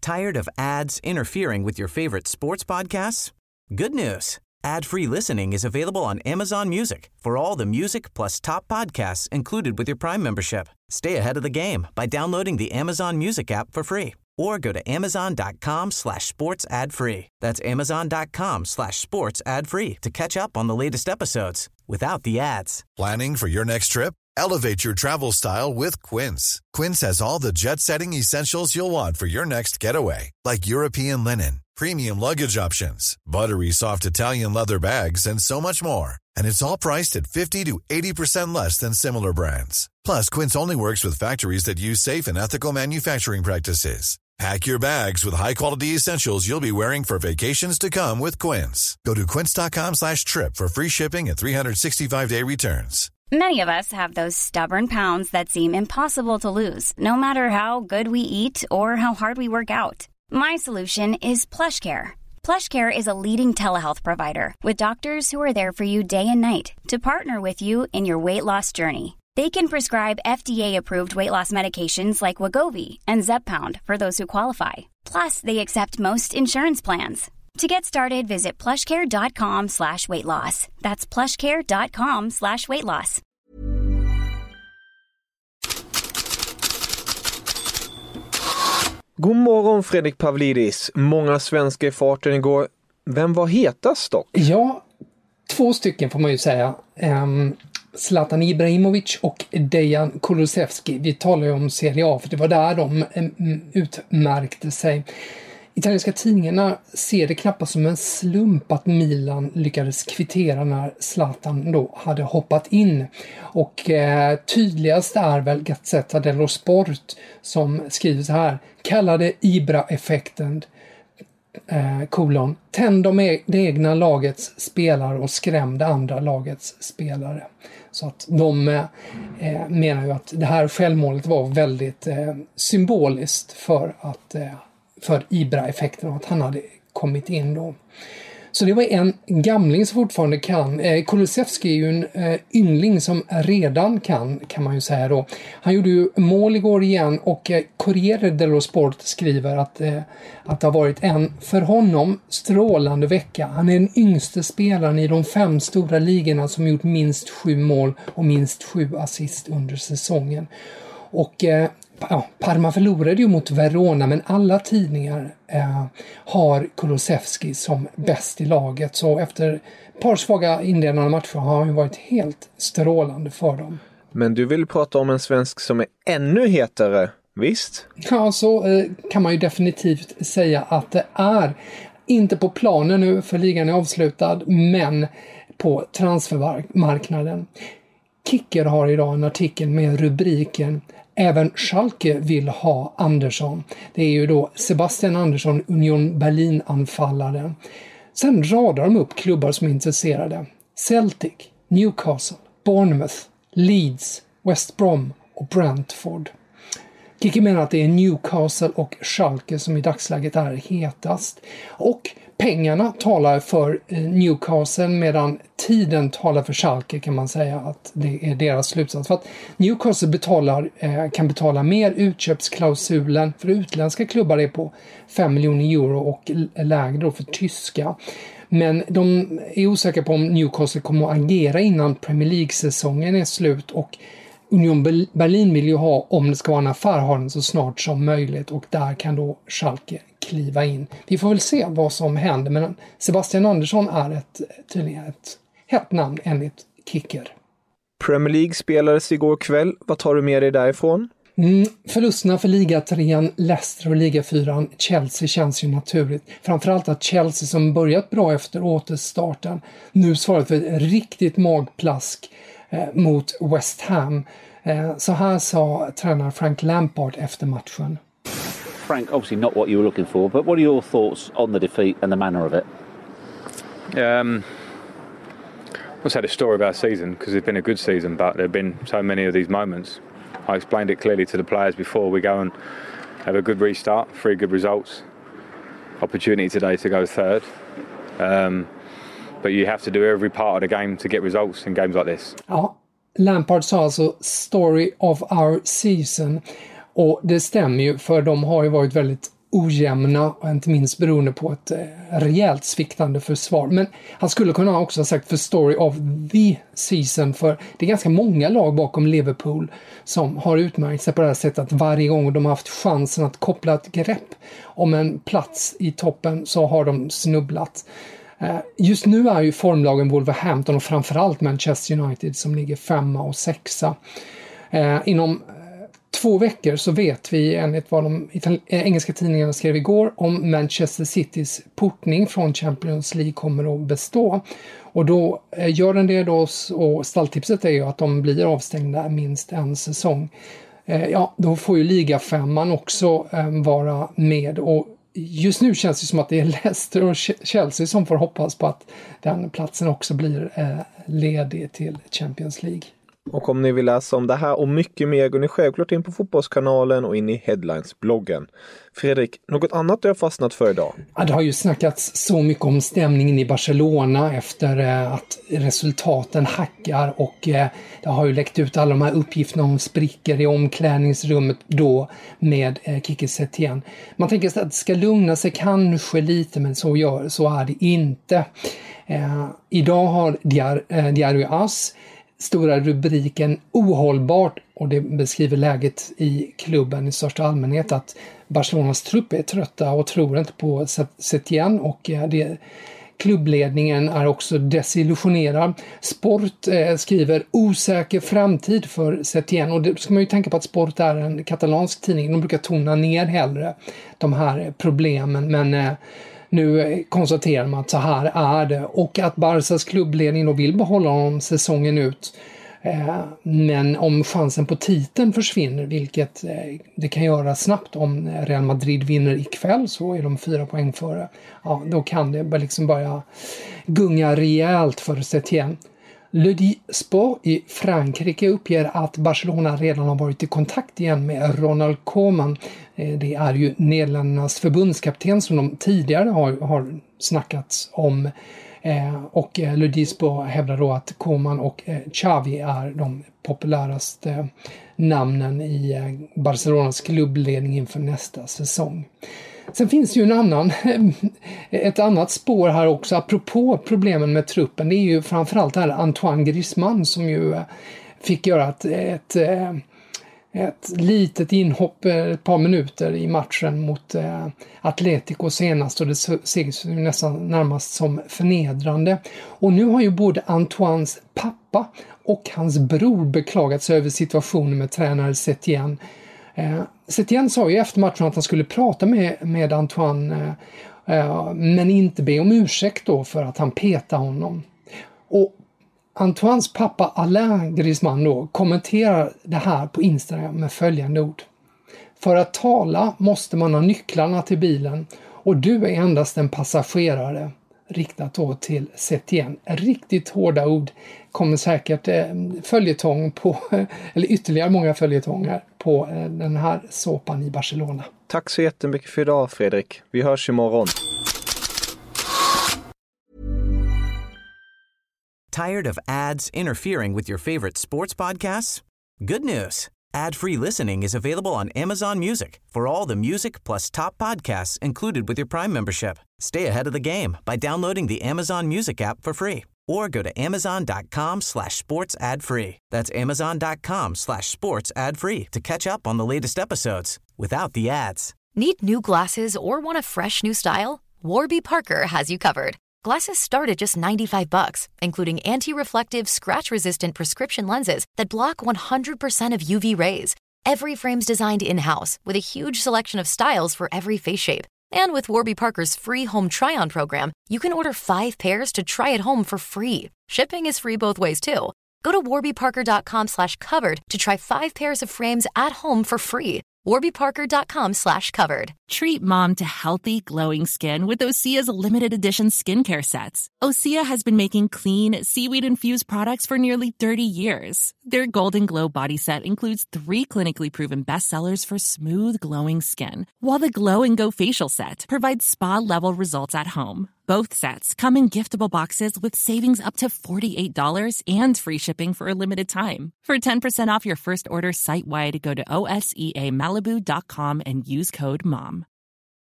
Tired of ads interfering with your favorite sports podcasts? Good news. Ad-free listening is available on Amazon Music for all the music plus top podcasts included with your Prime membership. Stay ahead of the game by downloading the Amazon Music app for free or go to amazon.com/sports ad free. That's amazon.com/sports ad free to catch up on the latest episodes without the ads. Planning for your next trip? Elevate your travel style with Quince. Quince has all the jet-setting essentials you'll want for your next getaway, like European linen, premium luggage options, buttery soft Italian leather bags, and so much more. And it's all priced at 50 to 80% less than similar brands. Plus, Quince only works with factories that use safe and ethical manufacturing practices. Pack your bags with high-quality essentials you'll be wearing for vacations to come with Quince. Go to quince.com/trip for free shipping and 365-day returns. Many of us have those stubborn pounds that seem impossible to lose, no matter how good we eat or how hard we work out. My solution is PlushCare. PlushCare is a leading telehealth provider with doctors who are there for you day and night to partner with you in your weight loss journey. They can prescribe FDA-approved weight loss medications like Wegovy and Zepbound for those who qualify. Plus, they accept most insurance plans. To get started, visit plushcare.com/weightloss. That's plushcare.com/weightloss. God morgon Fredrik Pavlidis. Många svenskar i farten igår. Vem var hetast dock? Ja, 2 stycken får man ju säga. Zlatan Ibrahimovic och Dejan Kulusevski. Vi talar ju om Serie A för det var där de utmärkte sig. Italienska tidningarna ser det knappast som en slump att Milan lyckades kvittera när Zlatan då hade hoppat in. Och tydligast är väl Gazzetta dello Sport som skriver så här: kallade Ibra-effekten tände det egna lagets spelare och skrämde andra lagets spelare. Så att de menar ju att det här självmålet var väldigt symboliskt för Ibra-effekten och att han hade kommit in då. Så det var en gamling som fortfarande kan. Kulusevski är ju en yngling som redan kan man ju säga då. Han gjorde ju mål igår igen och Corriere dello Sport skriver att det har varit en för honom strålande vecka. Han är den yngste spelaren i de 5 stora ligorna som gjort minst 7 mål och minst 7 assist under säsongen. Och Parma förlorade ju mot Verona, men alla tidningar har Kulusevski som bäst i laget. Så efter ett par svaga inledande matcher har han ju varit helt strålande för dem. Men du vill prata om en svensk som är ännu hetare, visst? Ja, så kan man ju definitivt säga att det är. Inte på planen nu för ligan är avslutad, men på transfermarknaden. Kicker har idag en artikel med rubriken "Även Schalke vill ha Andersson". Det är ju då Sebastian Andersson, Union Berlin-anfallaren. Sen radar de upp klubbar som är intresserade. Celtic, Newcastle, Bournemouth, Leeds, West Brom och Brentford. Kicker menar att det är Newcastle och Schalke som i dagsläget är hetast. Och pengarna talar för Newcastle medan tiden talar för Schalke, kan man säga att det är deras slutsats. För att Newcastle kan betala mer. Utköpsklausulen för utländska klubbar är på 5 miljoner euro och lägre för tyska. Men de är osäkra på om Newcastle kommer att agera innan Premier League-säsongen är slut, och Union Berlin vill ju ha, om det ska vara en affär, ha den så snart som möjligt, och där kan då Schalke kliva in. Vi får väl se vad som händer, men Sebastian Andersson är tydligen ett hett namn enligt Kicker. Premier League spelades igår kväll. Vad tar du med dig därifrån? Förlusterna för Liga 3, Leicester och Liga 4, Chelsea känns ju naturligt. Framförallt att Chelsea, som börjat bra efter återstarten, nu svarat för ett riktigt magplask mot West Ham. Så här sa tränare Frank Lampard efter matchen. Frank, obviously not what you were looking for, but what are your thoughts on the defeat and the manner of it? Let's had a story about our season, because it's been a good season, but there have been so many of these moments. I explained it clearly to the players before. We go and have a good restart, 3 good results. Opportunity today to go third. But you have to do every part of the game to get results in games like this. Ja, Lampard sa alltså story of our season. Och det stämmer ju, för de har ju varit väldigt ojämna, och inte minst beroende på ett rejält sviktande försvar. Men han skulle kunna också ha sagt för story of the season, för det är ganska många lag bakom Liverpool som har utmärkt sig på det här sättet att varje gång de har haft chansen att koppla ett grepp om en plats i toppen så har de snubblat. Just nu är ju formlagen Wolverhampton och framförallt Manchester United som ligger 5 och 6. Inom 2 veckor så vet vi enligt vad de engelska tidningarna skrev igår om Manchester Citys portning från Champions League kommer att bestå. Och då gör den det då, och stalltipset är ju att de blir avstängda minst en säsong. Ja, då får ju ligafemman också vara med, och just nu känns det som att det är Leicester och Chelsea som får hoppas på att den platsen också blir ledig till Champions League. Och om ni vill läsa om det här och mycket mer går ni självklart in på Fotbollskanalen och in i Headlines-bloggen. Fredrik, något annat du har fastnat för idag? Ja, det har ju snackats så mycket om stämningen i Barcelona efter att resultaten hackar, och det har ju läckt ut alla de här uppgifterna om sprickor i omklädningsrummet då med Quique Setién. Man tänker att det ska lugna sig kanske lite, men så är det inte. Idag har Diario AS stora rubriken ohållbart, och det beskriver läget i klubben i största allmänhet, att Barcelonas trupp är trötta och tror inte på Setién, och klubbledningen är också desillusionerad. Sport skriver osäker framtid för Setién, och det ska man ju tänka på att Sport är en katalansk tidning. De brukar tona ner hellre de här problemen, men nu konstaterar man att så här är det, och att Barças klubbledning då vill behålla honom säsongen ut. Men om chansen på titeln försvinner, vilket det kan göra snabbt om Real Madrid vinner ikväll, så är de 4 poäng före. Ja, då kan det liksom börja gunga rejält för Setién. Le Sport i Frankrike uppger att Barcelona redan har varit i kontakt igen med Ronald Koeman. Det är ju Nederländernas förbundskapten som de tidigare har snackats om. Och Le Sport hävdar då att Koeman och Xavi är de populäraste namnen i Barcelonas klubbledning inför nästa säsong. Sen finns det ju ett annat spår här också apropå problemen med truppen. Det är ju framförallt här Antoine Griezmann som ju fick göra ett litet inhopp ett par minuter i matchen mot Atletico senast, och det ses ju nästan närmast som förnedrande. Och nu har ju både Antoines pappa och hans bror beklagat sig över situationen med tränare Setién. Setién sa ju efter matchen att han skulle prata med Antoine men inte be om ursäkt då för att han petade honom. Och Antoines pappa Alain Griezmann då kommenterar det här på Instagram med följande ord: för att tala måste man ha nycklarna till bilen, och du är endast en passagerare. Riktat då till Setién. Riktigt hårda ord. Kommer säkert följetong på, eller ytterligare många följetonger på den här såpan i Barcelona. Tack så jättemycket för idag, Fredrik. Vi hörs imorgon. Tired of ads interfering with your favorite sports podcasts? Good news. Ad-free listening is available on Amazon Music for all the music plus top podcasts included with your Prime membership. Stay ahead of the game by downloading the Amazon Music app for free or go to amazon.com/sports ad free. That's amazon.com/sports ad free to catch up on the latest episodes without the ads. Need new glasses or want a fresh new style? Warby Parker has you covered. Glasses start at just $95, including anti-reflective, scratch-resistant prescription lenses that block 100% of UV rays. Every frame's designed in-house with a huge selection of styles for every face shape. And with Warby Parker's free home try-on program, you can order 5 pairs to try at home for free. Shipping is free both ways, too. Go to warbyparker.com/covered to try 5 pairs of frames at home for free. warbyparker.com/covered. Treat mom to healthy, glowing skin with Osea's limited edition skincare sets. Osea has been making clean, seaweed-infused products for nearly 30 years. Their Golden Glow body set includes 3 clinically proven bestsellers for smooth, glowing skin, while the Glow and Go facial set provides spa-level results at home. Both sets come in giftable boxes with savings up to $48 and free shipping for a limited time. For 10% off your first order site-wide, go to OSEAMalibu.com and use code MOM.